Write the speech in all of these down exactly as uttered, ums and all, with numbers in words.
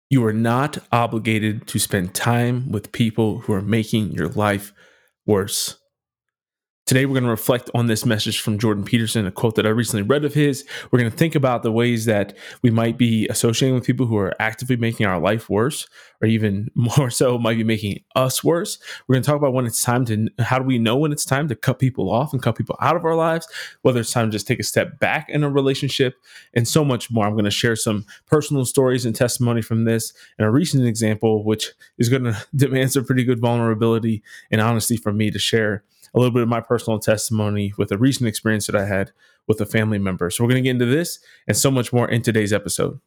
You are not obligated to spend time with people who are making your life worse. Today, we're going to reflect on this message from Jordan Peterson, a quote that I recently read of his. We're going to think about the ways that we might be associating with people who are actively making our life worse, or even more so, might be making us worse. We're going to talk about when it's time to, how do we know when it's time to cut people off and cut people out of our lives, whether it's time to just take a step back in a relationship, and so much more. I'm going to share some personal stories and testimony from this, and a recent example, which is going to demand some pretty good vulnerability and honesty from me to share a little bit of my personal testimony with a recent experience that I had with a family member. So we're going to get into this and so much more in today's episode.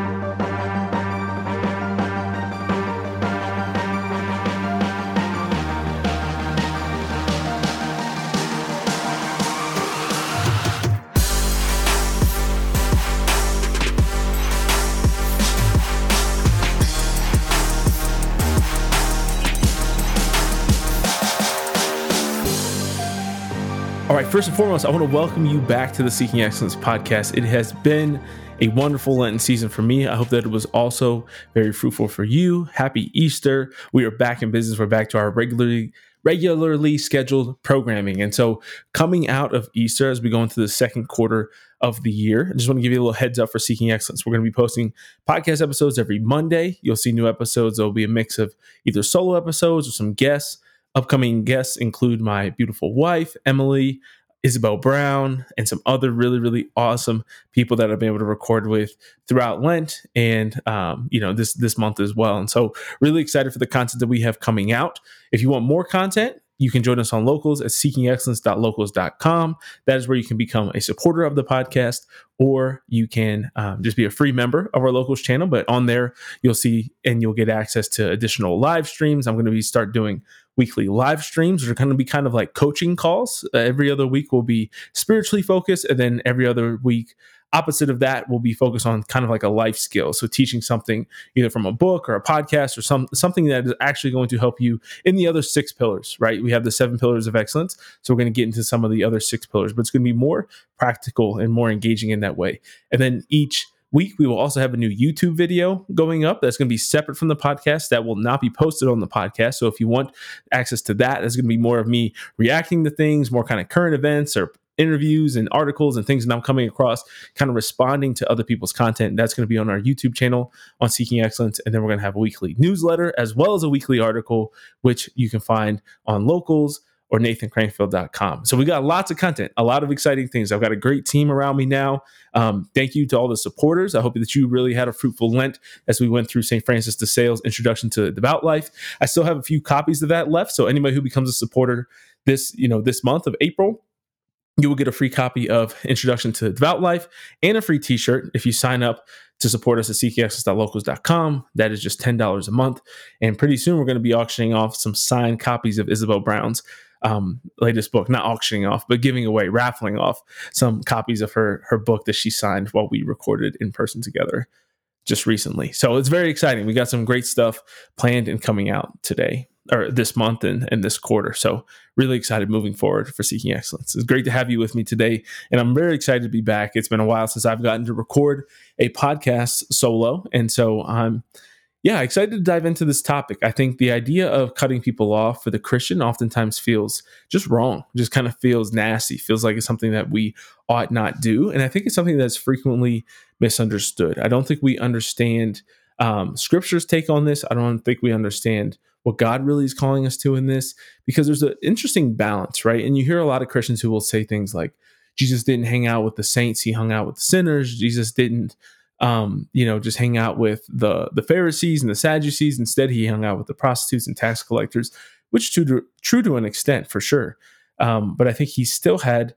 All right, first and foremost, I want to welcome you back to the Seeking Excellence podcast. It has been a wonderful Lenten season for me. I hope that it was also very fruitful for you. Happy Easter. We are back in business. We're back to our regularly regularly scheduled programming. And so coming out of Easter, as we go into the second quarter of the year, I just want to give you a little heads up for Seeking Excellence. We're going to be posting podcast episodes every Monday. You'll see new episodes. There'll be a mix of either solo episodes or some guests. Upcoming guests include my beautiful wife, Emily, Isabel Brown, and some other really, really awesome people that I've been able to record with throughout Lent and, um, you know, this, this month as well. And so really excited for the content that we have coming out. If you want more content, you can join us on Locals at seeking excellence dot locals dot com. That is where you can become a supporter of the podcast, or you can um, just be a free member of our Locals channel. But on there, you'll see and you'll get access to additional live streams. I'm going to be start doing weekly live streams, which are going to be kind of like coaching calls. Uh, every other week will be spiritually focused, and then every other week, opposite of that, will be focused on kind of like a life skill. So teaching something either from a book or a podcast or some something that is actually going to help you in the other six pillars, right? We have the seven pillars of excellence. So we're going to get into some of the other six pillars, but it's going to be more practical and more engaging in that way. And then each week, we will also have a new YouTube video going up that's going to be separate from the podcast that will not be posted on the podcast. So if you want access to that, that's going to be more of me reacting to things, more kind of current events or interviews and articles and things that I'm coming across, kind of responding to other people's content. That's going to be on our YouTube channel on Seeking Excellence. And then we're going to have a weekly newsletter as well as a weekly article, which you can find on Locals or nathan cranfield dot com. So we got lots of content, a lot of exciting things. I've got a great team around me now. Um, thank you to all the supporters. I hope that you really had a fruitful Lent as we went through Saint Francis de Sales Introduction to Devout Life. I still have a few copies of that left. So anybody who becomes a supporter this, you know, this month of April, you will get a free copy of Introduction to Devout Life and a free t-shirt if you sign up to support us at seeking excellence dot locals dot com. That is just ten dollars a month. And pretty soon we're going to be auctioning off some signed copies of Isabel Brown's um, latest book, not auctioning off, but giving away, raffling off some copies of her, her book that she signed while we recorded in person together just recently. So it's very exciting. We got some great stuff planned and coming out today or this month and, and this quarter. So really excited moving forward for Seeking Excellence. It's great to have you with me today. And I'm very excited to be back. It's been a while since I've gotten to record a podcast solo. And so I'm, yeah, excited to dive into this topic. I think the idea of cutting people off for the Christian oftentimes feels just wrong, just kind of feels nasty, feels like it's something that we ought not do. And I think it's something that's frequently misunderstood. I don't think we understand um, Scripture's take on this. I don't think we understand what God really is calling us to in this, because there's an interesting balance, right? And you hear a lot of Christians who will say things like, Jesus didn't hang out with the saints, he hung out with the sinners. Jesus didn't, um, you know, just hang out with the, the Pharisees and the Sadducees. Instead, he hung out with the prostitutes and tax collectors, which is true to, true to an extent, for sure. Um, but I think he still had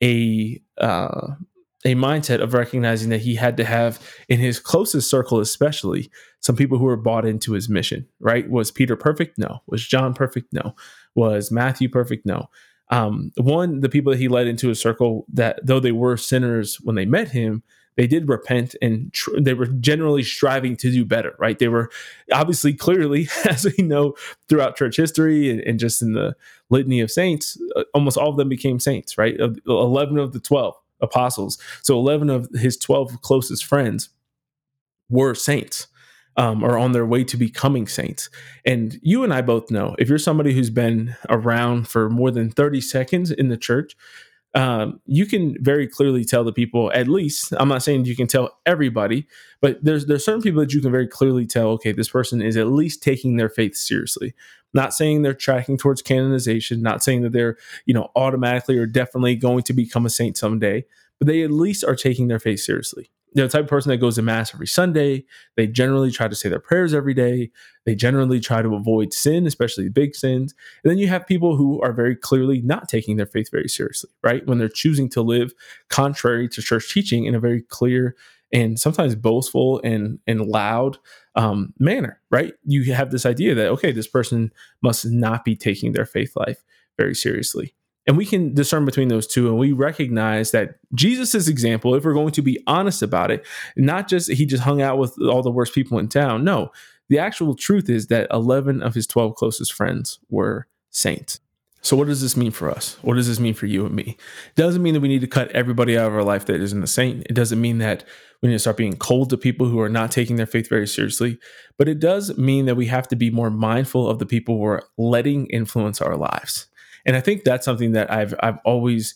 a uh, a mindset of recognizing that he had to have in his closest circle, especially, some people who were bought into his mission, right? Was Peter perfect? No. Was John perfect? No. Was Matthew perfect? No. Um, one, the people that he led into his circle, that though they were sinners when they met him, they did repent and tr- they were generally striving to do better, right? They were obviously, clearly, as we know throughout church history and, and just in the litany of saints, uh, almost all of them became saints, right? Of eleven of the twelve apostles. So eleven of his twelve closest friends were saints. um, are on their way to becoming saints. And you and I both know, if you're somebody who's been around for more than thirty seconds in the church, um, you can very clearly tell the people, at least, I'm not saying you can tell everybody, but there's there's certain people that you can very clearly tell, okay, this person is at least taking their faith seriously. Not saying they're tracking towards canonization, not saying that they're, you know, automatically or definitely going to become a saint someday, but they at least are taking their faith seriously. They're the type of person that goes to mass every Sunday. They generally try to say their prayers every day. They generally try to avoid sin, especially big sins. And then you have people who are very clearly not taking their faith very seriously, right? When they're choosing to live contrary to church teaching in a very clear and sometimes boastful and, and loud um, manner, right? You have this idea that, okay, this person must not be taking their faith life very seriously. And we can discern between those two, and we recognize that Jesus' example, if we're going to be honest about it, not just he just hung out with all the worst people in town. No, the actual truth is that eleven of his twelve closest friends were saints. So what does this mean for us? What does this mean for you and me? It doesn't mean that we need to cut everybody out of our life that isn't a saint. It doesn't mean that we need to start being cold to people who are not taking their faith very seriously. But it does mean that we have to be more mindful of the people who are letting influence our lives. And I think that's something that I've I've always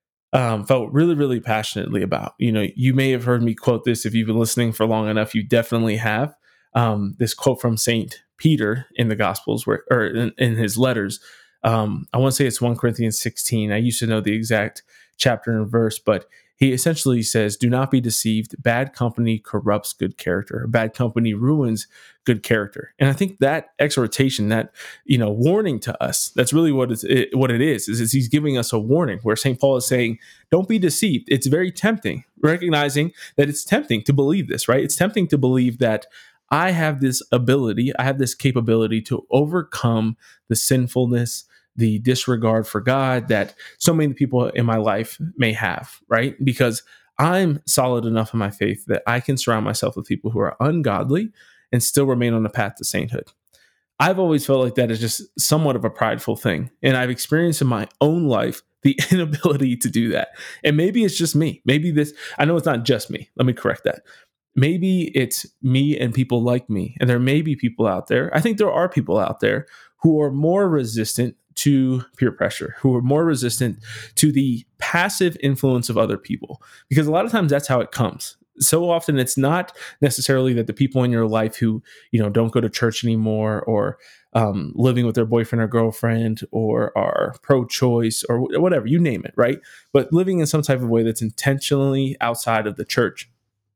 um, felt really, really passionately about. You know, you may have heard me quote this if you've been listening for long enough. You definitely have. Um, this quote from Saint Peter in the Gospels, where or in, in his letters. Um, I want to say it's First Corinthians sixteen. I used to know the exact chapter and verse, but he essentially says, "Do not be deceived. Bad company corrupts good character. Bad company ruins good character." And I think that exhortation, that, you know, warning to us, that's really what it's, it, what it is, is, is he's giving us a warning where Saint Paul is saying, don't be deceived. It's very tempting, recognizing that it's tempting to believe this, right? It's tempting to believe that I have this ability, I have this capability to overcome the sinfulness, the disregard for God that so many people in my life may have, right? Because I'm solid enough in my faith that I can surround myself with people who are ungodly and still remain on the path to sainthood. I've always felt like that is just somewhat of a prideful thing. And I've experienced in my own life the inability to do that. And maybe it's just me. Maybe this, I know it's not just me. Let me correct that. Maybe it's me and people like me. And there may be people out there, I think there are people out there who are more resistant to peer pressure, who are more resistant to the passive influence of other people. Because a lot of times that's how it comes. So often it's not necessarily that the people in your life who, you know, don't go to church anymore or um, living with their boyfriend or girlfriend or are pro-choice or whatever, you name it, right? But living in some type of way that's intentionally outside of the church.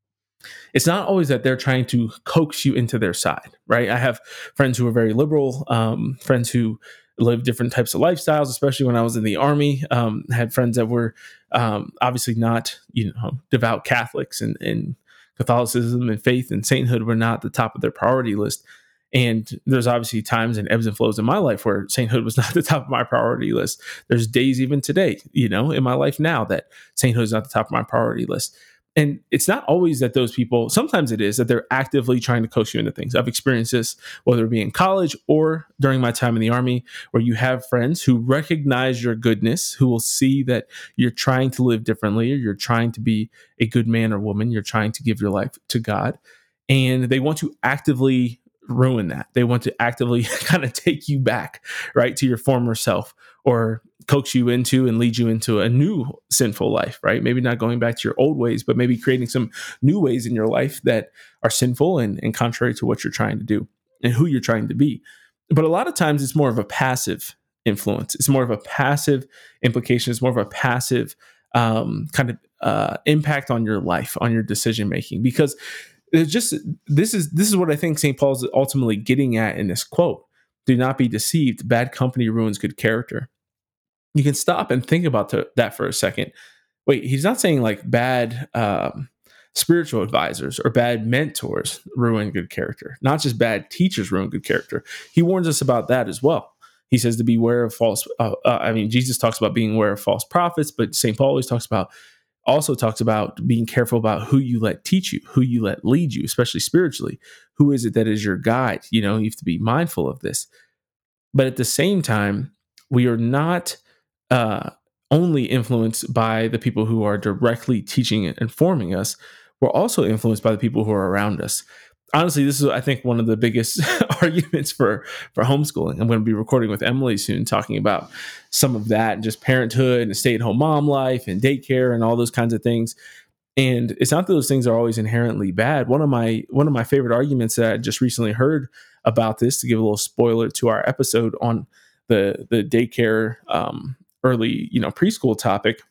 It's not always that they're trying to coax you into their side, right? I have friends who are very liberal, um, friends who live different types of lifestyles, especially when I was in the Army. Um, I had friends that were um, obviously not, you know, devout Catholics, and, and Catholicism and faith and sainthood were not the top of their priority list. And there's obviously times and ebbs and flows in my life where sainthood was not the top of my priority list. There's days even today, you know, in my life now that sainthood is not the top of my priority list. And it's not always that those people, sometimes it is that they're actively trying to coach you into things. I've experienced this, whether it be in college or during my time in the Army, where you have friends who recognize your goodness, who will see that you're trying to live differently, or you're trying to be a good man or woman, you're trying to give your life to God. And they want to actively ruin that. They want to actively kind of take you back, right, to your former self, or coax you into and lead you into a new sinful life, right? Maybe not going back to your old ways, but maybe creating some new ways in your life that are sinful and, and contrary to what you're trying to do and who you're trying to be. But a lot of times it's more of a passive influence. It's more of a passive implication. It's more of a passive um, kind of uh, impact on your life, on your decision making, because it's just, this is, this is what I think Saint Paul's ultimately getting at in this quote. Do not be deceived. Bad company ruins good character. You can stop and think about the, that for a second. Wait, he's not saying like bad um, spiritual advisors or bad mentors ruin good character. Not just bad teachers ruin good character. He warns us about that as well. He says to beware of false. Uh, uh, I mean, Jesus talks about being aware of false prophets, but Saint Paul always talks about also talks about being careful about who you let teach you, who you let lead you, especially spiritually. Who is it that is your guide? You know, you have to be mindful of this. But at the same time, we are not uh, only influenced by the people who are directly teaching and informing us. We're also influenced by the people who are around us. honestly, this is, I think, one of the biggest arguments for, for homeschooling. I'm going to be recording with Emily soon, talking about some of that and just parenthood and stay-at-home mom life and daycare and all those kinds of things. And it's not that those things are always inherently bad. One of my one of my favorite arguments that I just recently heard about this, to give a little spoiler to our episode on the the daycare, um, early, you know, preschool topic,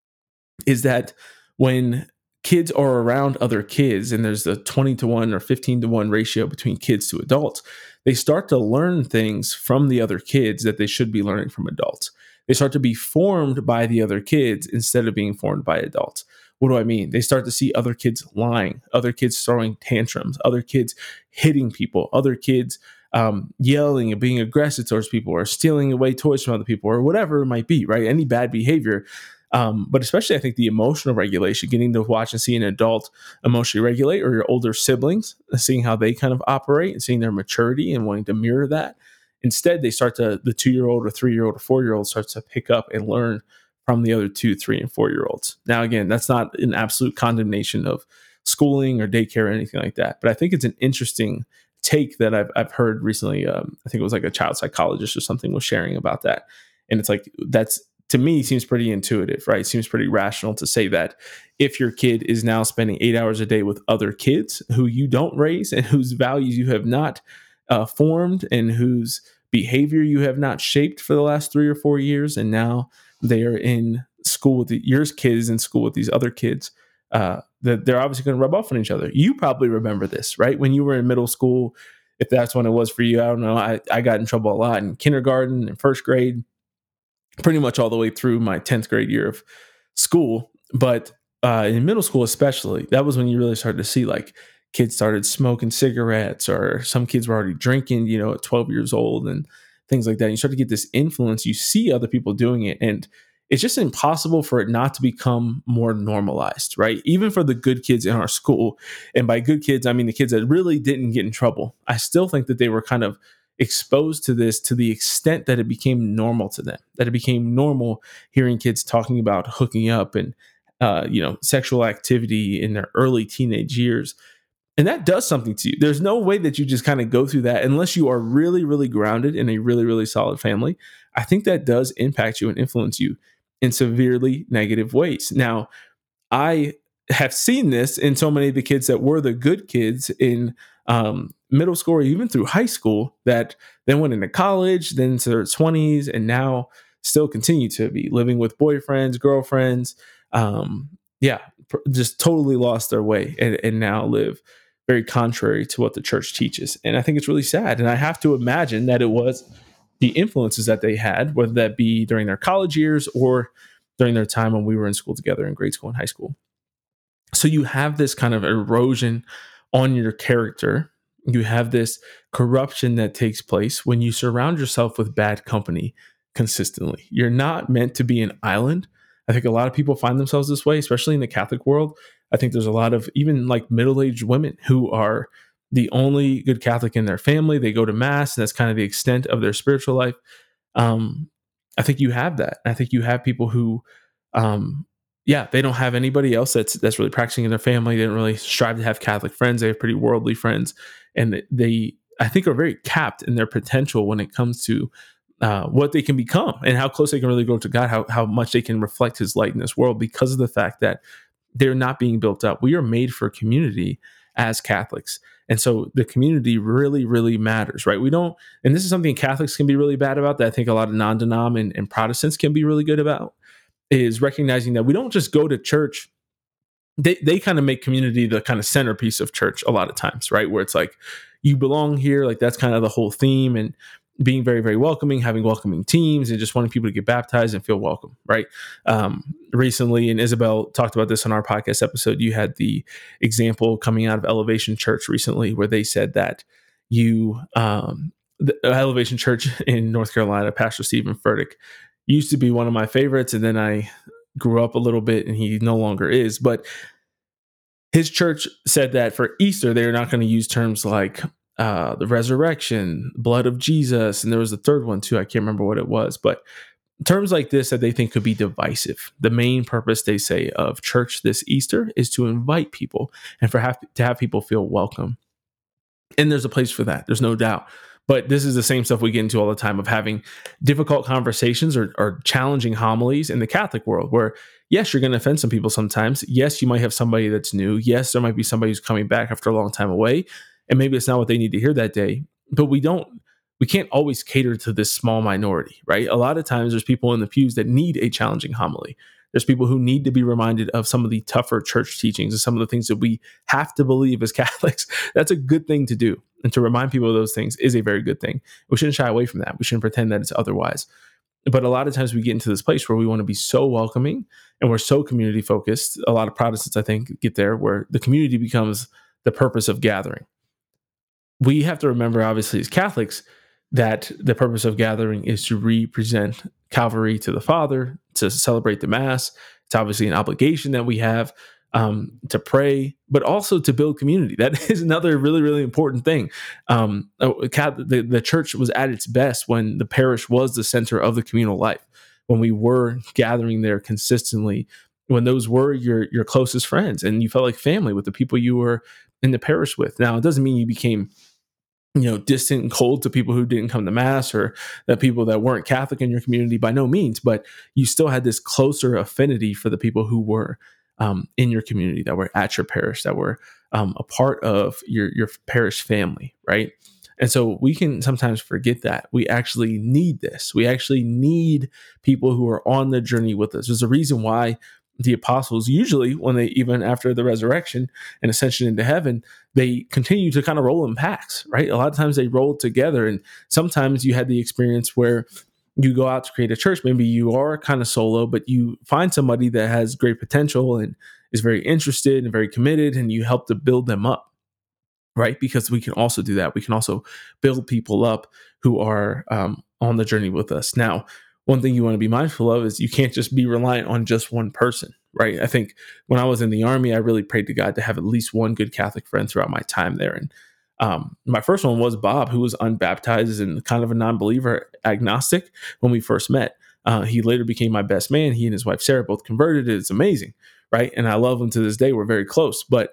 is that when kids are around other kids and there's a twenty to one or fifteen to one ratio between kids to adults, they start to learn things from the other kids that they should be learning from adults. They start to be formed by the other kids instead of being formed by adults. What do I mean? They start to see other kids lying, other kids throwing tantrums, other kids hitting people, other kids um, yelling and being aggressive towards people, or stealing away toys from other people, or whatever it might be, right? Any bad behavior. Um, but especially, I think the emotional regulation, getting to watch and see an adult emotionally regulate, or your older siblings, seeing how they kind of operate and seeing their maturity and wanting to mirror that. Instead, they start to, the two-year-old or three-year-old or four-year-old starts to pick up and learn from the other two, three, and four-year-olds. Now, again, that's not an absolute condemnation of schooling or daycare or anything like that. But I think it's an interesting take that I've, I've heard recently. Um, I think it was like a child psychologist or something was sharing about that. And it's like, that's, to me, seems pretty intuitive, right? It seems pretty rational to say that if your kid is now spending eight hours a day with other kids who you don't raise and whose values you have not uh, formed and whose behavior you have not shaped for the last three or four years, and now they are in school with the, your kids in school with these other kids, uh, that they're obviously going to rub off on each other. You probably remember this, right? When you were in middle school, if that's when it was for you, I don't know. I, I got in trouble a lot in kindergarten and first grade, pretty much all the way through my tenth grade year of school. But uh, in middle school especially, that was when you really started to see like kids started smoking cigarettes, or some kids were already drinking, you know, at twelve years old and things like that. And you start to get this influence. You see other people doing it, and it's just impossible for it not to become more normalized, right? Even for the good kids in our school. And by good kids, I mean the kids that really didn't get in trouble. I still think that they were kind of exposed to this to the extent that it became normal to them, that it became normal hearing kids talking about hooking up and, uh, you know, sexual activity in their early teenage years. And that does something to you. There's no way that you just kind of go through that unless you are really, really grounded in a really, really solid family. I think that does impact you and influence you in severely negative ways. Now, I have seen this in so many of the kids that were the good kids in um, middle school or even through high school that then went into college, then into their twenties, and now still continue to be living with boyfriends, girlfriends. Um, yeah, pr- just totally lost their way and, and now live very contrary to what the church teaches. And I think it's really sad. And I have to imagine that it was the influences that they had, whether that be during their college years or during their time when we were in school together in grade school and high school. So you have this kind of erosion on your character. You have this corruption that takes place when you surround yourself with bad company consistently. You're not meant to be an island. I think a lot of people find themselves this way, especially in the Catholic world. I think there's a lot of even like middle-aged women who are the only good Catholic in their family. They go to mass, and that's kind of the extent of their spiritual life. Um, I think you have that. I think you have people who, um, yeah, they don't have anybody else that's that's really practicing in their family. They don't really strive to have Catholic friends. They have pretty worldly friends, and they, I think, are very capped in their potential when it comes to uh, what they can become and how close they can really go to God, how how much they can reflect His light in this world because of the fact that they're not being built up. We are made for community as Catholics. And so the community really, really matters, right? We don't, and this is something Catholics can be really bad about that I think a lot of non-denom and, and Protestants can be really good about, is recognizing that we don't just go to church. They they kind of make community the kind of centerpiece of church a lot of times, right? Where it's like, you belong here. Like that's kind of the whole theme, and being very, very welcoming, having welcoming teams, and just wanting people to get baptized and feel welcome, right? Um, recently, and Isabel talked about this on our podcast episode, you had the example coming out of Elevation Church recently where they said that you, um, the Elevation Church in North Carolina, Pastor Stephen Furtick, used to be one of my favorites, and then I grew up a little bit, and he no longer is, but his church said that for Easter, they're not going to use terms like Uh, the resurrection, blood of Jesus, and there was a third one too. I can't remember what it was, but terms like this that they think could be divisive. The main purpose, they say, of church this Easter is to invite people and for have to have people feel welcome. And there's a place for that. There's no doubt. But this is the same stuff we get into all the time of having difficult conversations or, or challenging homilies in the Catholic world where, yes, you're going to offend some people sometimes. Yes, you might have somebody that's new. Yes, there might be somebody who's coming back after a long time away. And maybe it's not what they need to hear that day. But we don't, we can't always cater to this small minority, right? A lot of times there's people in the pews that need a challenging homily. There's people who need to be reminded of some of the tougher church teachings and some of the things that we have to believe as Catholics. That's a good thing to do. And to remind people of those things is a very good thing. We shouldn't shy away from that. We shouldn't pretend that it's otherwise. But a lot of times we get into this place where we want to be so welcoming and we're so community focused. A lot of Protestants, I think, get there where the community becomes the purpose of gathering. We have to remember, obviously, as Catholics, that the purpose of gathering is to represent Calvary to the Father, to celebrate the Mass. It's obviously an obligation that we have um, to pray, but also to build community. That is another really, really important thing. Um, the, the church was at its best when the parish was the center of the communal life, when we were gathering there consistently, when those were your, your closest friends and you felt like family with the people you were in the parish with. Now, it doesn't mean you became you know, distant and cold to people who didn't come to Mass or the people that weren't Catholic in your community, by no means, but you still had this closer affinity for the people who were um, in your community, that were at your parish, that were um, a part of your, your parish family, right? And so we can sometimes forget that. We actually need this. We actually need people who are on the journey with us. There's a reason why the apostles, usually when they, even after the resurrection and ascension into heaven, they continue to kind of roll in packs, right? A lot of times they roll together. And sometimes you had the experience where you go out to create a church. Maybe you are kind of solo, but you find somebody that has great potential and is very interested and very committed, and you help to build them up, right? Because we can also do that. We can also build people up who are um, on the journey with us. Now, one thing you want to be mindful of is you can't just be reliant on just one person, right? I think when I was in the Army, I really prayed to God to have at least one good Catholic friend throughout my time there. And um, my first one was Bob, who was unbaptized and kind of a non-believer, agnostic when we first met. Uh, he later became my best man. He and his wife, Sarah, both converted. It's amazing, right? And I love him to this day. We're very close, but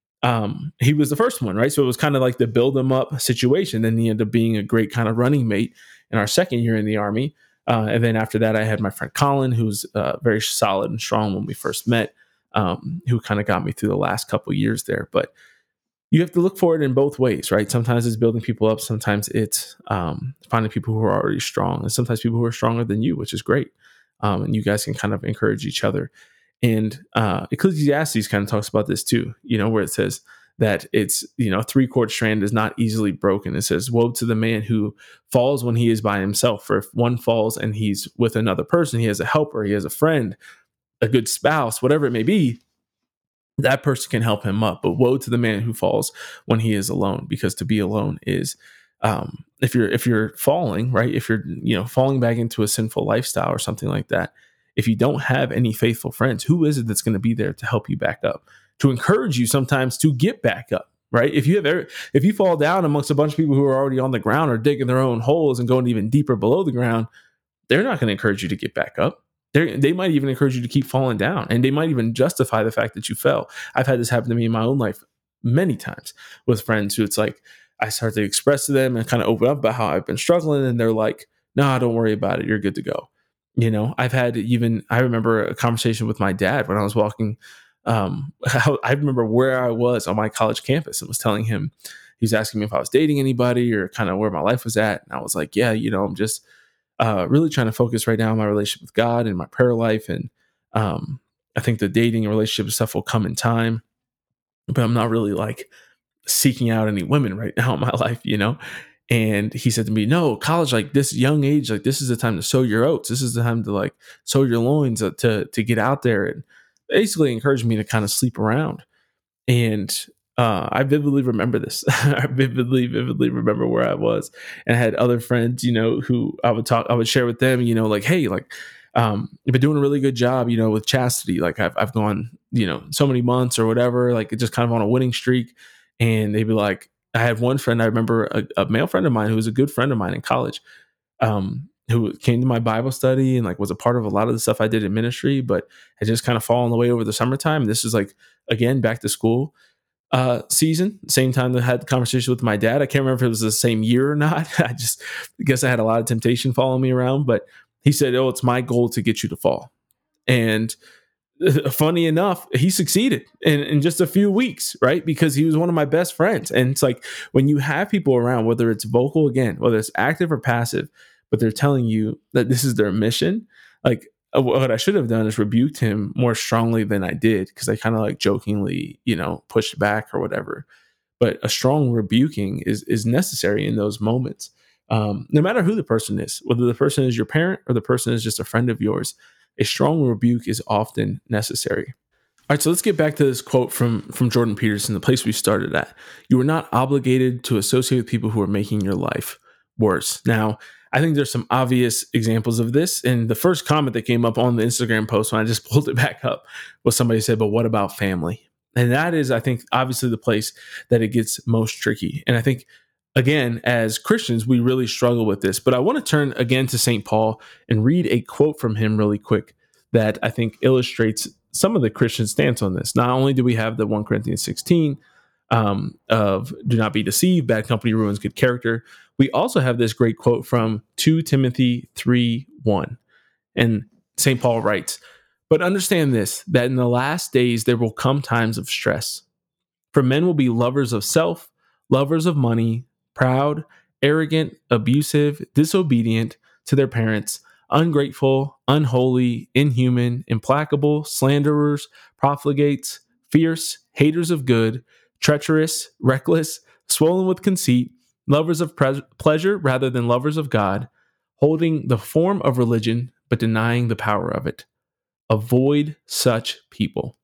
um, he was the first one, right? So it was kind of like the build him up situation. And he ended up being a great kind of running mate in our second year in the Army. Uh, and then after that, I had my friend Colin, who's uh, very solid and strong when we first met, um, who kind of got me through the last couple of years there. But you have to look for it in both ways, right? Sometimes it's building people up. Sometimes it's um, finding people who are already strong, and sometimes people who are stronger than you, which is great. Um, and you guys can kind of encourage each other. And uh, Ecclesiastes kind of talks about this too, you know, where it says that it's, you know, a three cord strand is not easily broken. It says, woe to the man who falls when he is by himself. For if one falls and he's with another person, he has a helper, he has a friend, a good spouse, whatever it may be, that person can help him up. But woe to the man who falls when he is alone, because to be alone is, um, if you're, if you're falling, right, if you're, you know, falling back into a sinful lifestyle or something like that, if you don't have any faithful friends, who is it that's going to be there to help you back up, to encourage you sometimes to get back up, right? If you have, if you fall down amongst a bunch of people who are already on the ground or digging their own holes and going even deeper below the ground, they're not going to encourage you to get back up. They they might even encourage you to keep falling down, and they might even justify the fact that you fell. I've had this happen to me in my own life many times with friends who it's like, I start to express to them and kind of open up about how I've been struggling, and they're like, no, don't worry about it. You're good to go. You know, I've had even, I remember a conversation with my dad when I was walking. Um, I remember where I was on my college campus and was telling him, he was asking me if I was dating anybody or kind of where my life was at. And I was like, yeah, you know, I'm just uh, really trying to focus right now on my relationship with God and my prayer life. And um, I think the dating and relationship stuff will come in time, but I'm not really like seeking out any women right now in my life, you know? And he said to me, no, college, like this young age, like this is the time to sow your oats. This is the time to like sow your loins, uh, to, to get out there, and basically encouraged me to kind of sleep around. And uh, I vividly remember this. I vividly, vividly remember where I was, and I had other friends, you know, who I would talk, I would share with them, you know, like, hey, like, um, you've been doing a really good job, you know, with chastity. Like I've, I've gone, you know, so many months or whatever, like just kind of on a winning streak. And they'd be like, I had one friend, I remember a, a male friend of mine who was a good friend of mine in college, um, who came to my Bible study and like was a part of a lot of the stuff I did in ministry, but had just kind of fallen away over the summertime. This is like, again, back to school. uh, season, same time that I had the conversation with my dad. I can't remember if it was the same year or not. I just guess I had a lot of temptation following me around, but he said, "Oh, it's my goal to get you to fall." And funny enough, he succeeded in, in just a few weeks, right? Because he was one of my best friends. And it's like when you have people around, whether it's vocal again, whether it's active or passive, but they're telling you that this is their mission, like what I should have done is rebuked him more strongly than I did, because I kind of like jokingly, you know, pushed back or whatever. But a strong rebuking is is necessary in those moments. Um, no matter who the person is, whether the person is your parent or the person is just a friend of yours, a strong rebuke is often necessary. All right, so let's get back to this quote from, from Jordan Peterson, the place we started at. "You are not obligated to associate with people who are making your life worse." Now, I think there's some obvious examples of this. And the first comment that came up on the Instagram post when I just pulled it back up was somebody said, "But what about family?" And that is, I think, obviously the place that it gets most tricky. And I think, again, as Christians, we really struggle with this. But I want to turn again to Saint Paul and read a quote from him really quick that I think illustrates some of the Christian stance on this. Not only do we have the First Corinthians sixteen um, of "Do not be deceived, bad company ruins good character," we also have this great quote from Second Timothy three one. And Saint Paul writes, "But understand this, that in the last days there will come times of stress. For men will be lovers of self, lovers of money, proud, arrogant, abusive, disobedient to their parents, ungrateful, unholy, inhuman, implacable, slanderers, profligates, fierce, haters of good, treacherous, reckless, swollen with conceit, lovers of pre- pleasure rather than lovers of God, holding the form of religion but denying the power of it. Avoid such people."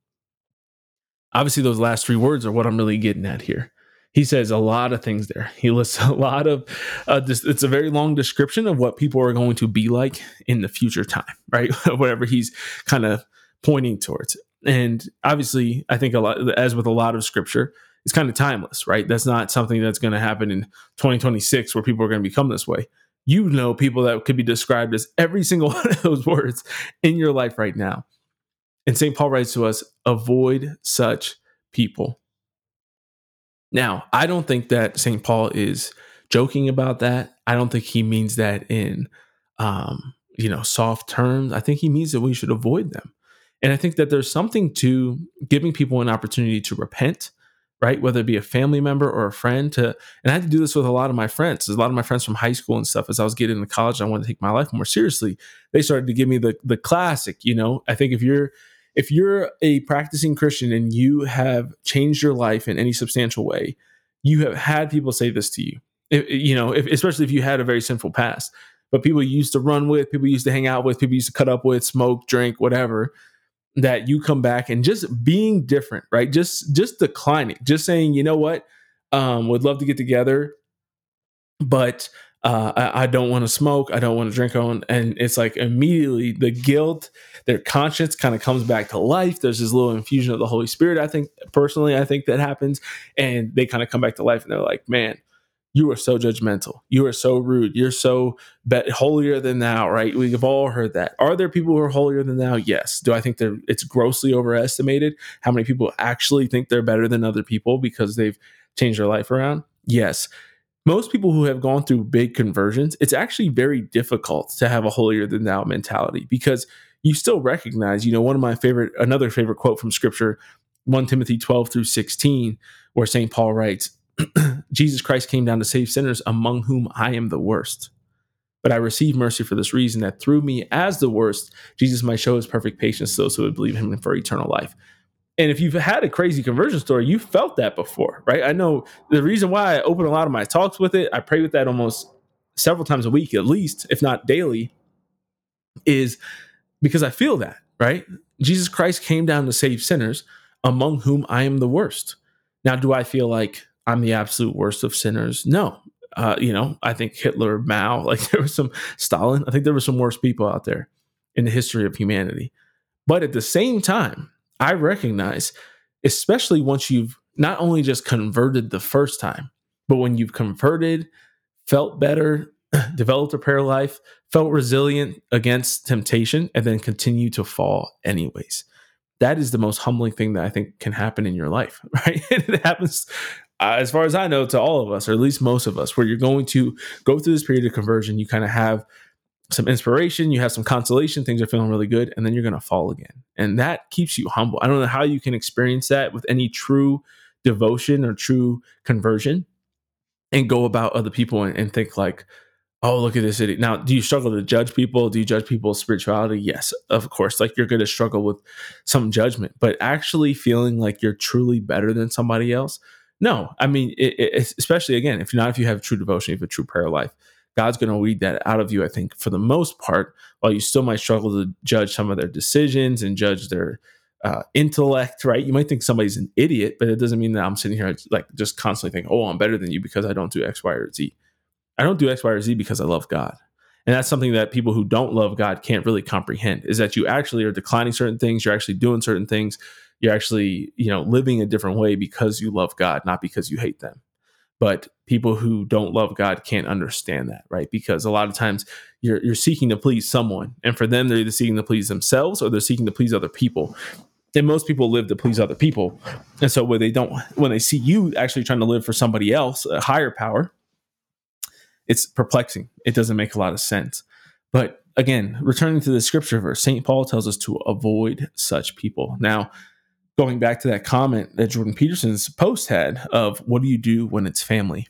Obviously, those last three words are what I'm really getting at here. He says a lot of things there. He lists a lot of, uh, this, it's a very long description of what people are going to be like in the future time, right? Whatever he's kind of pointing towards. And obviously, I think a lot, as with a lot of scripture, it's kind of timeless, right? That's not something that's going to happen in twenty twenty-six where people are going to become this way. You know, people that could be described as every single one of those words in your life right now. And Saint Paul writes to us, avoid such people. Now, I don't think that Saint Paul is joking about that. I don't think he means that in, um, you know, soft terms. I think he means that we should avoid them. And I think that there's something to giving people an opportunity to repent, right? Whether it be a family member or a friend to, and I had to do this with a lot of my friends. There's a lot of my friends from high school and stuff. As I was getting into college, I wanted to take my life more seriously. They started to give me the the classic, you know, I think if you're, if you're a practicing Christian and you have changed your life in any substantial way, you have had people say this to you, if, you know, if, especially if you had a very sinful past, but people you used to run with, people you used to hang out with, people you used to cut up with, smoke, drink, whatever, that you come back and just being different, right? Just, just declining, just saying, you know what, um, would love to get together, but uh, I, I don't want to smoke. I don't want to drink on. And it's like immediately the guilt, their conscience kind of comes back to life. There's this little infusion of the Holy Spirit. I think personally, I think that happens. And they kind of come back to life and they're like, man, you are so judgmental. You are so rude. You're so be- holier than thou, right? We've all heard that. Are there people who are holier than thou? Yes. Do I think they're, it's grossly overestimated how many people actually think they're better than other people because they've changed their life around? Yes. Most people who have gone through big conversions, it's actually very difficult to have a holier than thou mentality because you still recognize, you know, one of my favorite, another favorite quote from scripture, First Timothy twelve through sixteen, where Saint Paul writes, "Jesus Christ came down to save sinners, among whom I am the worst. But I received mercy for this reason, that through me as the worst, Jesus might show his perfect patience to those who would believe him for eternal life." And if you've had a crazy conversion story, you felt that before, right? I know the reason why I open a lot of my talks with it, I pray with that almost several times a week, at least, if not daily, is because I feel that, right? Jesus Christ came down to save sinners, among whom I am the worst. Now, do I feel like I'm the absolute worst of sinners? No. Uh, you know, I think Hitler, Mao, like there was some Stalin. I think there were some worse people out there in the history of humanity. But at the same time, I recognize, especially once you've not only just converted the first time, but when you've converted, felt better, developed a prayer life, felt resilient against temptation, and then continue to fall anyways. that is the most humbling thing that I think can happen in your life, right? It happens, uh, as far as I know, to all of us, or at least most of us, where you're going to go through this period of conversion. You kind of have some inspiration, you have some consolation, things are feeling really good, and then you're going to fall again. And that keeps you humble. I don't know how you can experience that with any true devotion or true conversion and go about other people and, and think like, oh, look at this idiot. Now, do you struggle to judge people? Do you judge people's spirituality? Yes, of course. Like, you're going to struggle with some judgment, but actually feeling like you're truly better than somebody else? No. I mean, it, it, especially again, if not, if you have true devotion, if you have a true prayer life, God's going to weed that out of you, I think, for the most part, while you still might struggle to judge some of their decisions and judge their uh, intellect, right? You might think somebody's an idiot, but it doesn't mean that I'm sitting here like just constantly thinking, oh, I'm better than you because I don't do X, Y, or Z. I don't do X, Y, or Z because I love God. And that's something that people who don't love God can't really comprehend, is that you actually are declining certain things. You're actually doing certain things. You're actually, you know, living a different way because you love God, not because you hate them. But people who don't love God can't understand that, right? Because a lot of times you're you're seeking to please someone, and for them, they're either seeking to please themselves or they're seeking to please other people. And most people live to please other people. And so when they don't, when they see you actually trying to live for somebody else, a higher power, it's perplexing. It doesn't make a lot of sense. But again, returning to the scripture verse, Saint Paul tells us to avoid such people. Now, going back to that comment that Jordan Peterson's post had of what do you do when it's family?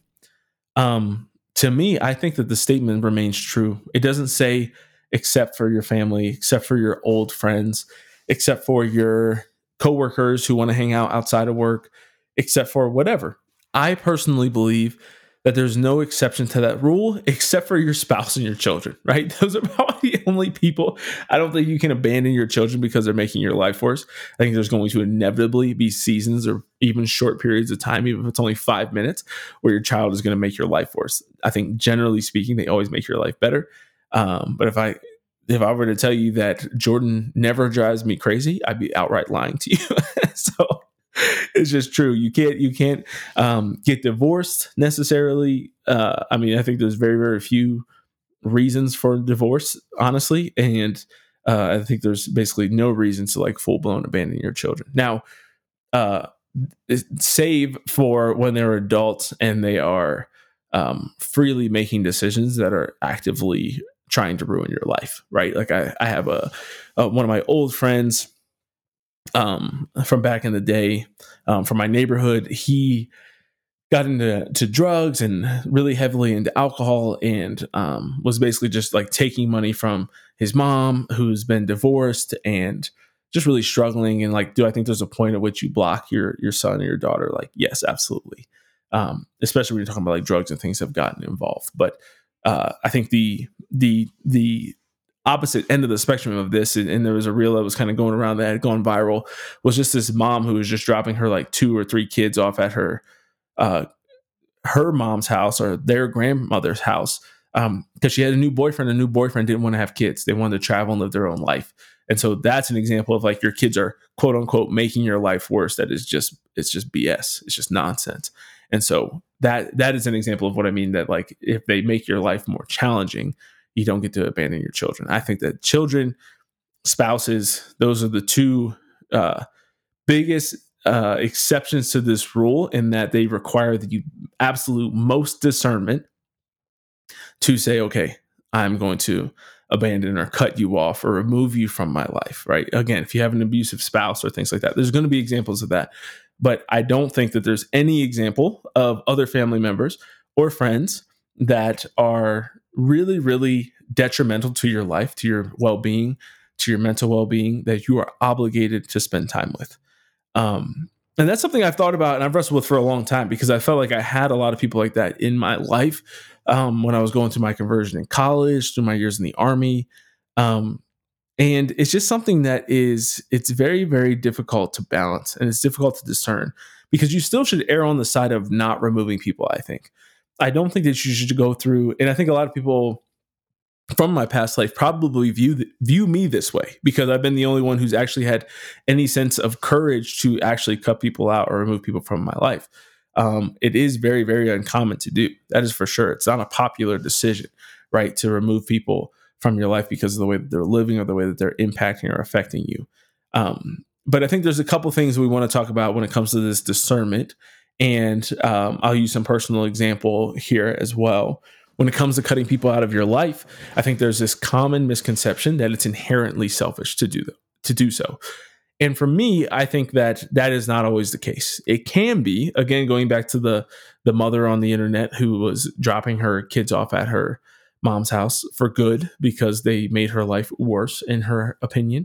Um, to me, I think that the statement remains true. It doesn't say except for your family, except for your old friends, except for your coworkers who want to hang out outside of work, except for whatever. I personally believe that there's no exception to that rule except for your spouse and your children, right? Those are probably the only people. I don't think you can abandon your children because they're making your life worse. I think there's going to inevitably be seasons or even short periods of time, even if it's only five minutes, where your child is going to make your life worse. I think generally speaking, they always make your life better. Um, but if I if I were to tell you that Jordan never drives me crazy, I'd be outright lying to you. So it's just true. You can't you can't um, get divorced necessarily. Uh, I mean, I think there's very, very few reasons for divorce, honestly. And uh, I think there's basically no reason to like full blown abandon your children. Now, uh, save for when they're adults and they are um, freely making decisions that are actively trying to ruin your life, right? Like I, I have a, a one of my old friends um, from back in the day, um, from my neighborhood. He got into to drugs and really heavily into alcohol, and um, was basically just like taking money from his mom, who's been divorced, and just really struggling. And like, do I think there's a point at which you block your your son or your daughter? Like, yes, absolutely. Um, especially when you're talking about like drugs and things have gotten involved. But uh, I think the the the opposite end of the spectrum of this, and, and there was a reel that was kind of going around that had gone viral, was just this mom who was just dropping her like two or three kids off at her uh, her mom's house or their grandmother's house, um, because she had a new boyfriend. A new boyfriend didn't want to have kids. They wanted to travel and live their own life. And so that's an example of like your kids are quote unquote making your life worse. That is just, it's just B S. It's just nonsense. And so that that is an example of what I mean, that like if they make your life more challenging, you don't get to abandon your children. I think that children, spouses, those are the two uh, biggest uh, exceptions to this rule, in that they require the absolute most discernment to say, okay, I'm going to abandon or cut you off or remove you from my life, right? Again, if you have an abusive spouse or things like that, there's going to be examples of that. But I don't think that there's any example of other family members or friends that are really, really detrimental to your life, to your well-being, to your mental well-being, that you are obligated to spend time with. Um, and that's something I've thought about and I've wrestled with for a long time, because I felt like I had a lot of people like that in my life um, when I was going through my conversion in college, through my years in the Army. Um, and it's just something that is, it's very, very difficult to balance, and it's difficult to discern, because you still should err on the side of not removing people, I think. I don't think that you should go through, and I think a lot of people from my past life probably view view me this way, because I've been the only one who's actually had any sense of courage to actually cut people out or remove people from my life. Um, it is very, very uncommon to do. That is for sure. It's not a popular decision, right, to remove people from your life because of the way that they're living or the way that they're impacting or affecting you. Um, but I think there's a couple things we want to talk about when it comes to this discernment. And um, I'll use some personal example here as well. When it comes to cutting people out of your life, I think there's this common misconception that it's inherently selfish to do to do so. And for me, I think that that is not always the case. It can be, again, going back to the the mother on the internet who was dropping her kids off at her mom's house for good because they made her life worse, in her opinion.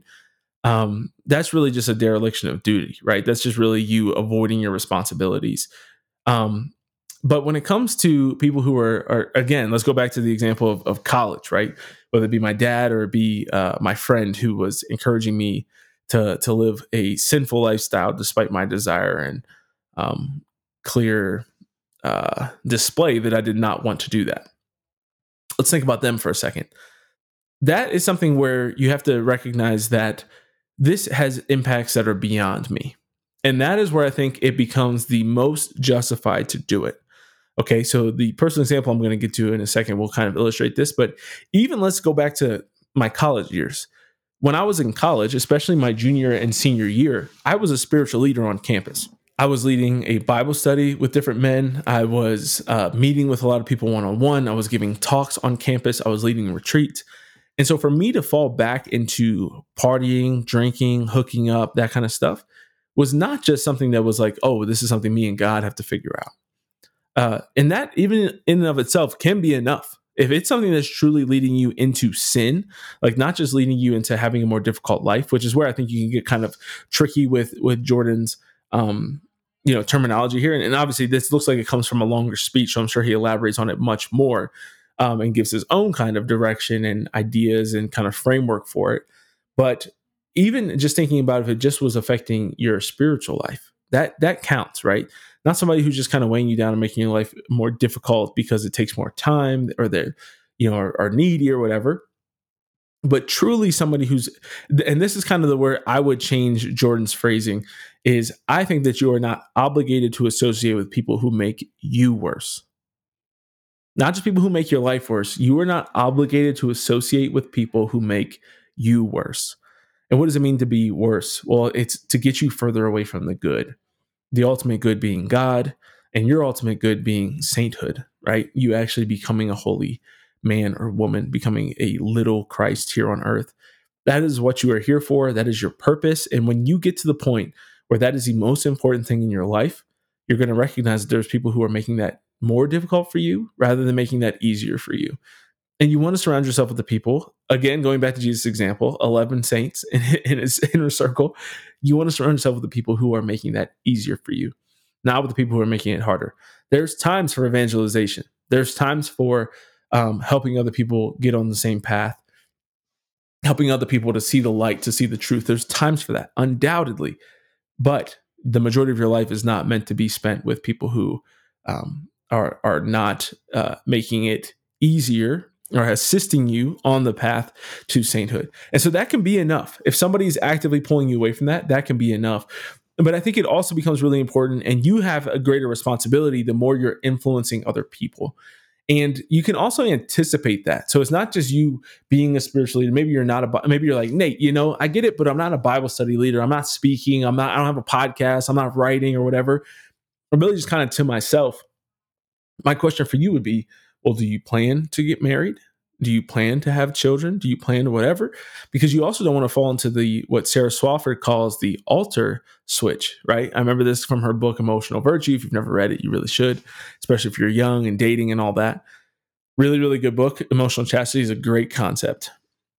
Um, that's really just a dereliction of duty, right? That's just really you avoiding your responsibilities. Um, but when it comes to people who are, are, again, let's go back to the example of, of college, right? Whether it be my dad or it be uh, my friend who was encouraging me to to live a sinful lifestyle despite my desire and um, clear uh, display that I did not want to do that. Let's think about them for a second. That is something where you have to recognize that this has impacts that are beyond me. And that is where I think it becomes the most justified to do it. Okay, so the personal example I'm going to get to in a second will kind of illustrate this. But even let's go back to my college years. When I was in college, especially my junior and senior year, I was a spiritual leader on campus. I was leading a Bible study with different men. I was uh, meeting with a lot of people one-on-one. I was giving talks on campus. I was leading retreats. And so for me to fall back into partying, drinking, hooking up, that kind of stuff was not just something that was like, oh, this is something me and God have to figure out. Uh, and that even in and of itself can be enough. If it's something that's truly leading you into sin, like not just leading you into having a more difficult life, which is where I think you can get kind of tricky with, with Jordan's, um, you know, terminology here. And, and obviously this looks like it comes from a longer speech, so I'm sure he elaborates on it much more. Um, and gives his own kind of direction and ideas and kind of framework for it. But even just thinking about if it just was affecting your spiritual life, that that counts, right? Not somebody who's just kind of weighing you down and making your life more difficult because it takes more time or they're, you know, are, are needy or whatever. But truly somebody who's, and this is kind of the where I would change Jordan's phrasing, is I think that you are not obligated to associate with people who make you worse. Not just people who make your life worse. You are not obligated to associate with people who make you worse. And what does it mean to be worse? Well, it's to get you further away from the good. The ultimate good being God, and your ultimate good being sainthood, right? You actually becoming a holy man or woman, becoming a little Christ here on earth. That is what you are here for. That is your purpose. And when you get to the point where that is the most important thing in your life, you're going to recognize that there's people who are making that more difficult for you rather than making that easier for you. And you want to surround yourself with the people, again, going back to Jesus' example, eleven saints in, in his inner circle. You want to surround yourself with the people who are making that easier for you, not with the people who are making it harder. There's times for evangelization. There's times for um, helping other people get on the same path, helping other people to see the light, to see the truth. There's times for that, undoubtedly. But the majority of your life is not meant to be spent with people who um, are are not uh, making it easier or assisting you on the path to sainthood. And so that can be enough. If somebody's actively pulling you away from that, that can be enough. But I think it also becomes really important, and you have a greater responsibility the more you're influencing other people. And you can also anticipate that. So it's not just you being a spiritual leader. Maybe you're not a, maybe you're like, Nate, you know, I get it, but I'm not a Bible study leader. I'm not speaking. I'm not, I don't have a podcast. I'm not writing or whatever. I'm really just kind of to myself. My question for you would be, well, do you plan to get married? Do you plan to have children? Do you plan to whatever? Because you also don't want to fall into the what Sarah Swafford calls the altar switch, right? I remember this from her book, Emotional Virtue. If you've never read it, you really should, especially if you're young and dating and all that. Really, really good book. Emotional chastity is a great concept.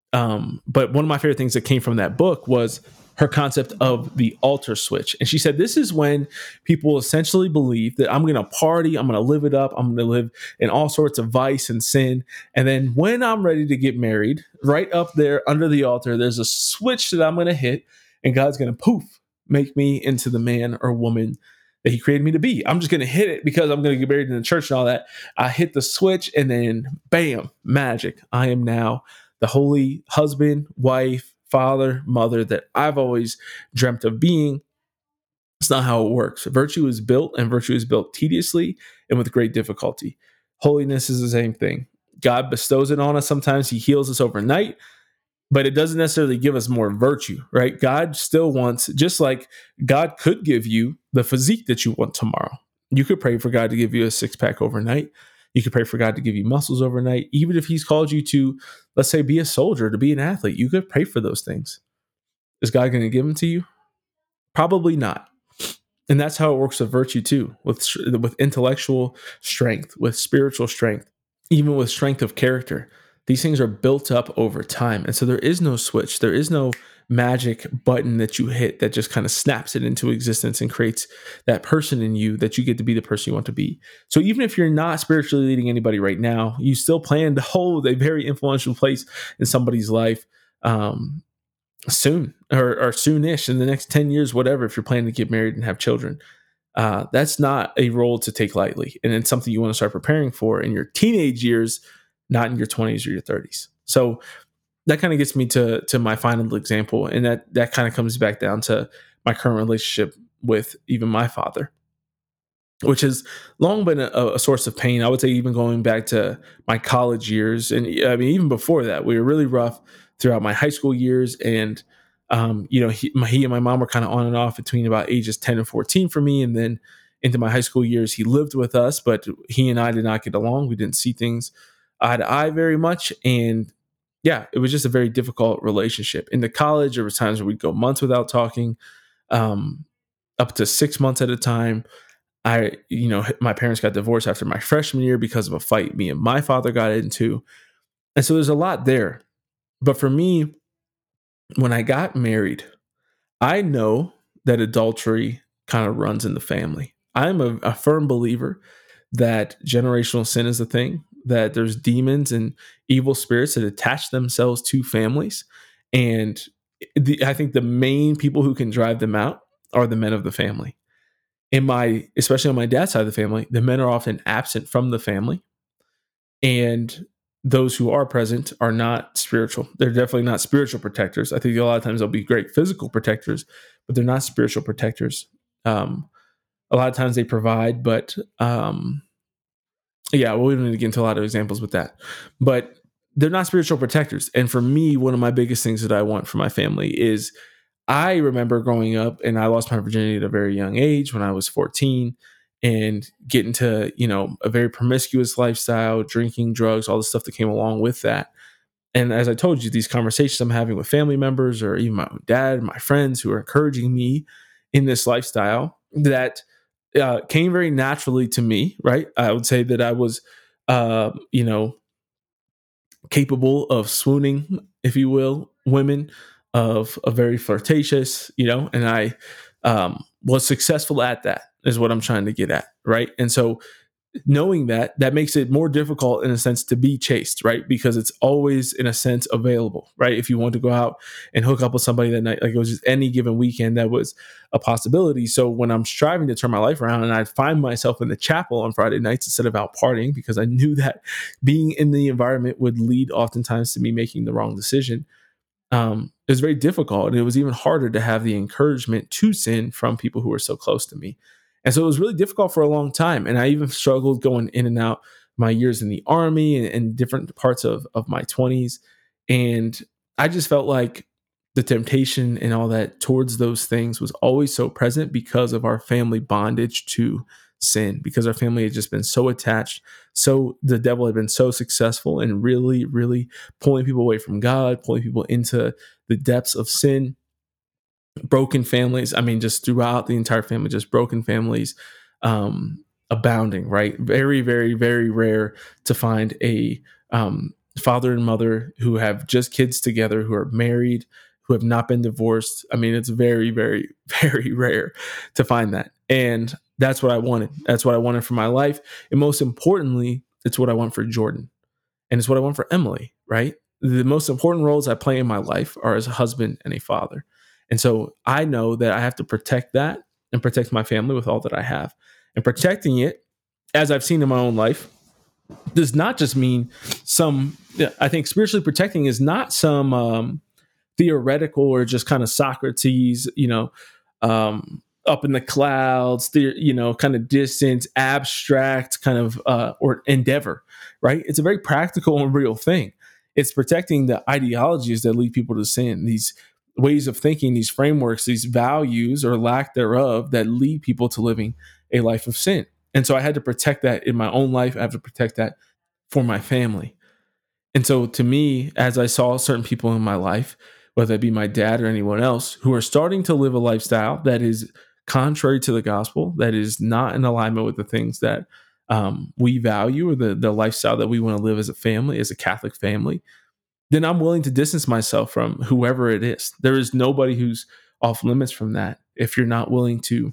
Um, but one of my favorite things that came from that book was her concept of the altar switch. And she said, this is when people essentially believe that I'm going to party, I'm going to live it up, I'm going to live in all sorts of vice and sin. And then when I'm ready to get married, right up there under the altar, there's a switch that I'm going to hit, and God's going to poof, make me into the man or woman that he created me to be. I'm just going to hit it because I'm going to get married in the church and all that. I hit the switch and then bam, magic. I am now the holy husband, wife, father, mother that I've always dreamt of being. It's not how it works. Virtue is built, and virtue is built tediously and with great difficulty. Holiness is the same thing. God bestows it on us. Sometimes he heals us overnight. but it doesn't necessarily give us more virtue, right? God still wants, just like God could give you the physique that you want tomorrow. You could pray for God to give you a six pack overnight. You could pray for God to give you muscles overnight. Even if he's called you to, let's say, be a soldier, to be an athlete, you could pray for those things. Is God going to give them to you? Probably not. And that's how it works with virtue too, with, with intellectual strength, with spiritual strength, even with strength of character. These things are built up over time. And so there is no switch. There is no magic button that you hit that just kind of snaps it into existence and creates that person in you that you get to be the person you want to be. So even if you're not spiritually leading anybody right now, you still plan to hold a very influential place in somebody's life um, soon or, or soonish in the next ten years, whatever, if you're planning to get married and have children. Uh, that's not a role to take lightly. And it's something you want to start preparing for in your teenage years, not in your twenties or your thirties. So that kind of gets me to to my final example. And that that kind of comes back down to my current relationship with even my father, which has long been a, a source of pain. I would say even going back to my college years. And I mean, even before that, we were really rough throughout my high school years. And, um, you know, he, my, he and my mom were kind of on and off between about ages ten and fourteen for me. And then into my high school years, he lived with us, but he and I did not get along. We didn't see things eye to eye very much. And yeah, it was just a very difficult relationship. Into college, there were times where we'd go months without talking, um, up to six months at a time. I, you know, my parents got divorced after my freshman year because of a fight me and my father got into. And so there's a lot there. But for me, when I got married, I know that adultery kind of runs in the family. I'm a, a firm believer that generational sin is a thing, that there's demons and evil spirits that attach themselves to families. And the, I think the main people who can drive them out are the men of the family. In my, especially on my dad's side of the family, the men are often absent from the family. And those who are present are not spiritual. They're definitely not spiritual protectors. I think a lot of times they'll be great physical protectors, but they're not spiritual protectors. Um, a lot of times they provide, but um, yeah, well, we don't need to get into a lot of examples with that. But they're not spiritual protectors. And for me, one of my biggest things that I want for my family is, I remember growing up and I lost my virginity at a very young age when I was fourteen, and getting to, you know, a very promiscuous lifestyle, drinking, drugs, all the stuff that came along with that. And as I told you, these conversations I'm having with family members or even my dad, my friends who are encouraging me in this lifestyle, that uh, came very naturally to me, right? I would say that I was, uh, you know, capable of swooning, if you will, women, of a very flirtatious, you know, and I um, was successful at that, is what I'm trying to get at, right? And so knowing that, that makes it more difficult in a sense to be chaste, right? Because it's always in a sense available, right? If you want to go out and hook up with somebody that night, like it was just any given weekend, that was a possibility. So when I'm striving to turn my life around and I find myself in the chapel on Friday nights instead of out partying, because I knew that being in the environment would lead oftentimes to me making the wrong decision, um, it was very difficult. And it was even harder to have the encouragement to sin from people who were so close to me. And so it was really difficult for a long time. And I even struggled going in and out my years in the army and, and different parts of, of my twenties. And I just felt like the temptation and all that towards those things was always so present because of our family bondage to sin, because our family had just been so attached. So the devil had been so successful in really, really pulling people away from God, pulling people into the depths of sin. Broken families, I mean, just throughout the entire family, just broken families um, abounding, right? Very, very, very rare to find a um, father and mother who have just kids together, who are married, who have not been divorced. I mean, it's very, very, very rare to find that. And that's what I wanted. That's what I wanted for my life. And most importantly, it's what I want for Jordan. And it's what I want for Emily, right? The most important roles I play in my life are as a husband and a father. And so I know that I have to protect that and protect my family with all that I have. And protecting it, as I've seen in my own life, does not just mean some, I think spiritually protecting is not some um, theoretical or just kind of Socrates, you know, um, up in the clouds, the, you know, kind of distant, abstract kind of uh, or endeavor, right? It's a very practical and real thing. It's protecting the ideologies that lead people to sin, these ways of thinking, these frameworks, these values or lack thereof that lead people to living a life of sin. And so I had to protect that in my own life. I have to protect that for my family. And so to me, as I saw certain people in my life, whether it be my dad or anyone else, who are starting to live a lifestyle that is contrary to the gospel, that is not in alignment with the things that um, we value or the, the lifestyle that we want to live as a family, as a Catholic family, then I'm willing to distance myself from whoever it is. There is nobody who's off limits from that if you're not willing to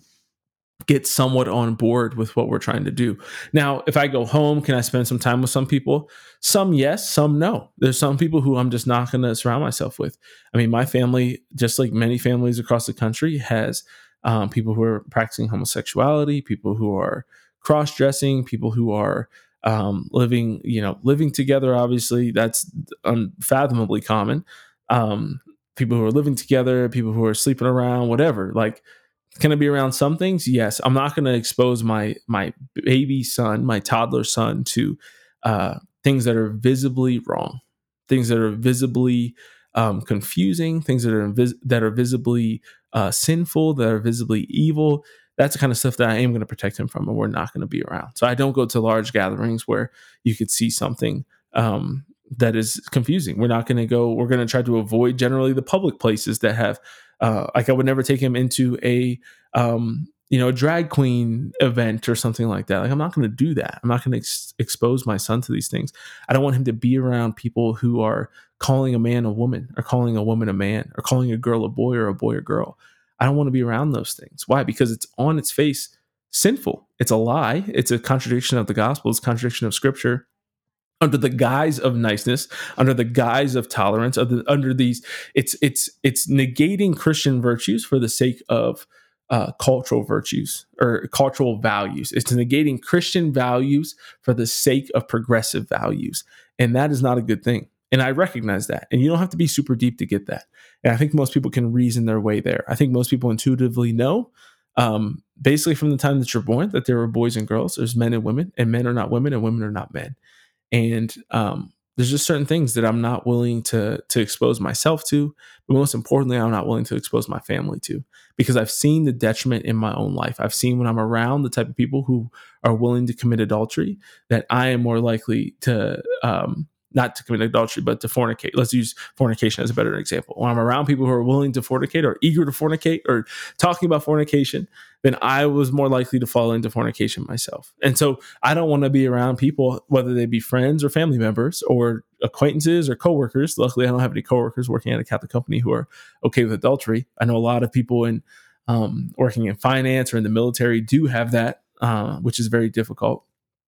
get somewhat on board with what we're trying to do. Now, if I go home, can I spend some time with some people? Some yes, some no. There's some people who I'm just not going to surround myself with. I mean, my family, just like many families across the country, has um, people who are practicing homosexuality, people who are cross-dressing, people who are um, living, you know, living together. Obviously, that's unfathomably common. Um, people who are living together, people who are sleeping around, whatever. Like, can I be around some things? Yes. I'm not going to expose my my baby son, my toddler son, to uh, things that are visibly wrong, things that are visibly um, confusing, things that are invis- that are visibly uh, sinful, that are visibly evil. That's the kind of stuff that I am going to protect him from, and we're not going to be around. So I don't go to large gatherings where you could see something um, that is confusing. We're not going to go. We're going to try to avoid generally the public places that have. Uh, like I would never take him into a, um, you know, a drag queen event or something like that. Like I'm not going to do that. I'm not going to ex- expose my son to these things. I don't want him to be around people who are calling a man a woman or calling a woman a man or calling a girl a boy or a boy a girl. I don't want to be around those things. Why? Because it's on its face sinful. It's a lie. It's a contradiction of the gospel. It's a contradiction of scripture. Under the guise of niceness, under the guise of tolerance, under, under these, it's it's it's negating Christian virtues for the sake of uh, cultural virtues or cultural values. It's negating Christian values for the sake of progressive values, and that is not a good thing. And I recognize that, and you don't have to be super deep to get that. And I think most people can reason their way there. I think most people intuitively know, um, basically from the time that you're born, that there are boys and girls. There's men and women, and men are not women, and women are not men. And um, there's just certain things that I'm not willing to to expose myself to, but most importantly, I'm not willing to expose my family to, because I've seen the detriment in my own life. I've seen when I'm around the type of people who are willing to commit adultery, that I am more likely to um, not to commit adultery, but to fornicate. Let's use fornication as a better example. When I'm around people who are willing to fornicate or eager to fornicate or talking about fornication, then I was more likely to fall into fornication myself. And so I don't want to be around people, whether they be friends or family members or acquaintances or coworkers. Luckily, I don't have any coworkers working at a Catholic company who are okay with adultery. I know a lot of people in um, working in finance or in the military do have that, uh, which is very difficult.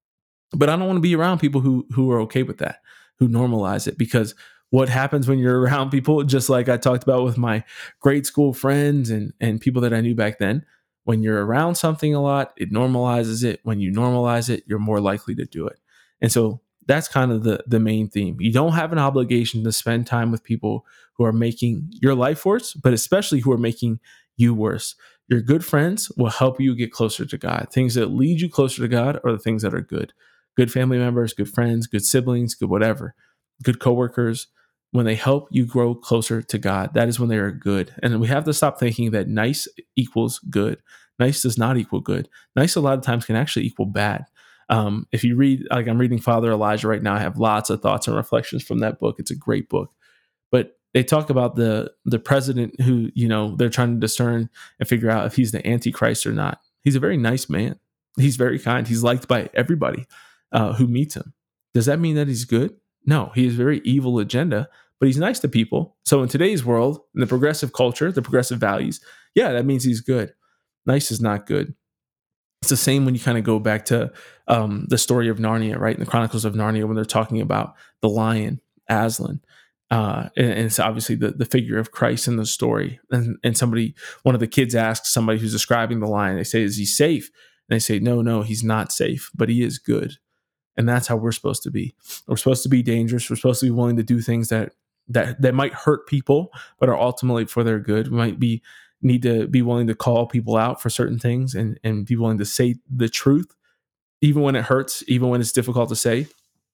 But I don't want to be around people who who are okay with that, who normalize it, because what happens when you're around people, just like I talked about with my grade school friends and, and people that I knew back then, when you're around something a lot, it normalizes it. When you normalize it, you're more likely to do it. And so that's kind of the, the main theme. You don't have an obligation to spend time with people who are making your life worse, but especially who are making you worse. Your good friends will help you get closer to God. Things that lead you closer to God are the things that are good. Good family members, good friends, good siblings, good whatever, good coworkers. When they help you grow closer to God, that is when they are good. And we have to stop thinking that nice equals good. Nice does not equal good. Nice a lot of times can actually equal bad. Um, if you read, like I'm reading Father Elijah right now, I have lots of thoughts and reflections from that book. It's a great book. But they talk about the the president who, you know, they're trying to discern and figure out if he's the Antichrist or not. He's a very nice man. He's very kind. He's liked by everybody uh, who meets him. Does that mean that he's good? No, he has a very evil agenda, but he's nice to people. So in today's world, in the progressive culture, the progressive values, yeah, that means he's good. Nice is not good. It's the same when you kind of go back to um, the story of Narnia, right? In the Chronicles of Narnia, when they're talking about the lion, Aslan. Uh, and, and it's obviously the, the figure of Christ in the story. And, and somebody, one of the kids asks somebody who's describing the lion, they say, is he safe? And they say, no, no, he's not safe, but he is good. And that's how we're supposed to be. We're supposed to be dangerous. We're supposed to be willing to do things that that that might hurt people, but are ultimately for their good. We might be need to be willing to call people out for certain things and, and be willing to say the truth, even when it hurts, even when it's difficult to say.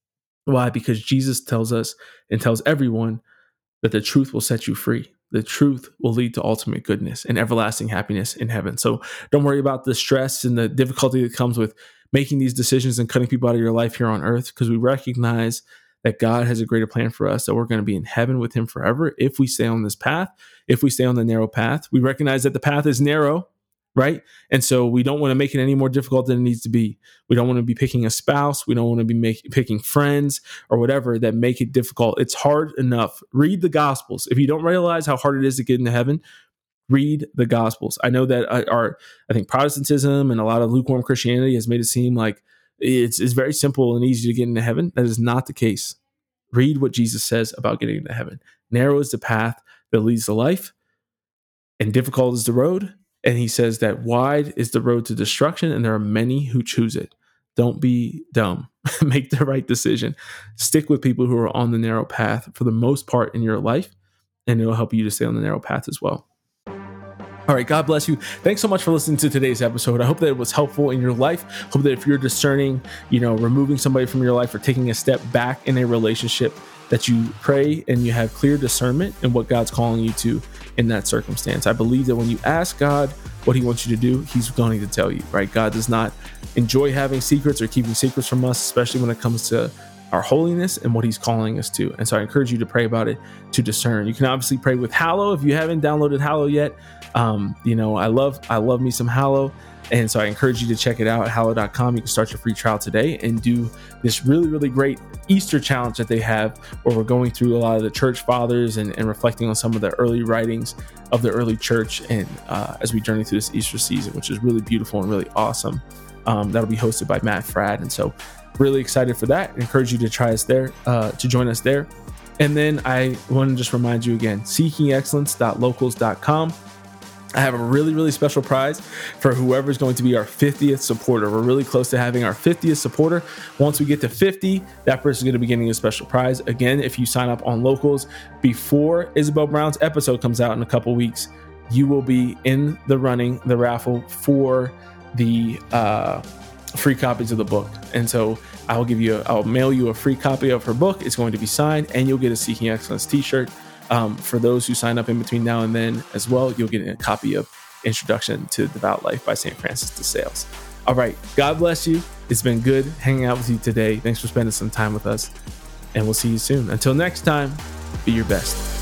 Why? Because Jesus tells us and tells everyone that the truth will set you free. The truth will lead to ultimate goodness and everlasting happiness in heaven. So don't worry about the stress and the difficulty that comes with making these decisions and cutting people out of your life here on earth, because we recognize that God has a greater plan for us, that we're going to be in heaven with him forever if we stay on this path, if we stay on the narrow path. We recognize that the path is narrow, right? And so we don't want to make it any more difficult than it needs to be. We don't want to be picking a spouse. We don't want to be make, picking friends or whatever that make it difficult. It's hard enough. Read the Gospels. If you don't realize how hard it is to get into heaven, read the Gospels. I know that our, I think Protestantism and a lot of lukewarm Christianity has made it seem like it's, it's very simple and easy to get into heaven. That is not the case. Read what Jesus says about getting into heaven. Narrow is the path that leads to life, and difficult is the road. And he says that wide is the road to destruction, and there are many who choose it. Don't be dumb. Make the right decision. Stick with people who are on the narrow path for the most part in your life, and it'll help you to stay on the narrow path as well. All right, God bless you. Thanks so much for listening to today's episode. I hope that it was helpful in your life. Hope that if you're discerning, you know, removing somebody from your life or taking a step back in a relationship, that you pray and you have clear discernment in what God's calling you to in that circumstance. I believe that when you ask God what he wants you to do, he's going to tell you, right? God does not enjoy having secrets or keeping secrets from us, especially when it comes to our holiness and what he's calling us to. And so I encourage you to pray about it, to discern. You can obviously pray with Hallow if you haven't downloaded Hallow yet. Um, you know, I love, I love me some Hallow. And so I encourage you to check it out at hallow dot com. You can start your free trial today and do this really, really great Easter challenge that they have, where we're going through a lot of the church fathers and, and reflecting on some of the early writings of the early church. And uh, as we journey through this Easter season, which is really beautiful and really awesome. Um, that'll be hosted by Matt Fradd. And so really excited for that. I encourage you to try us there, uh, to join us there. And then I want to just remind you again, seeking excellence dot locals dot com. I have a really, really special prize for whoever's going to be our fiftieth supporter. We're really close to having our fiftieth supporter. Once we get to fifty, that person's going to be getting a special prize. Again, if you sign up on Locals before Isabel Brown's episode comes out in a couple weeks, you will be in the running, the raffle for the uh, free copies of the book. And so I'll give you, a, I'll mail you a free copy of her book. It's going to be signed, and you'll get a Seeking Excellence t-shirt. Um, for those who sign up in between now and then as well, you'll get a copy of Introduction to Devout Life by Saint Francis de Sales. All right. God bless you. It's been good hanging out with you today. Thanks for spending some time with us, and we'll see you soon. Until next time, be your best.